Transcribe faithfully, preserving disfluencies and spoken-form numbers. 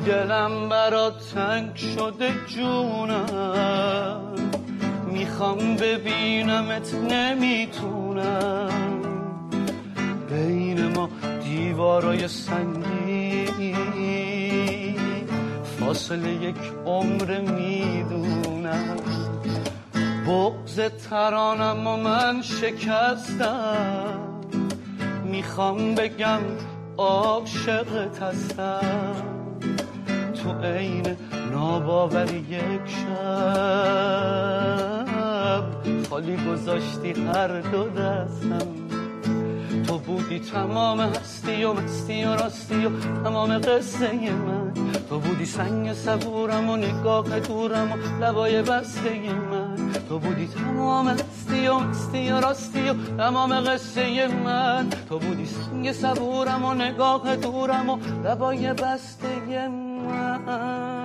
دلم برات تنگ شده جونم، میخوام ببینمت نمیتونم، بین ما دیوارای سنگی فاصله یک عمر میدونم، بغض ترانم و من شکستم، میخوام بگم عاشقت هستم، تو عین ناباوری یک شب خالی گذاشتی هر دو دستم، تو بودی تمام هستی و مستی و راستی و تمام قصه من، تو بودی سنگ صبورم و نگاه دورم و لبای بسته من، تو بودی تمام هستی و مستی و راستی و تمام قصه من، تو بودی سنگ صبورم و نگاه دورم و لبای بسته من.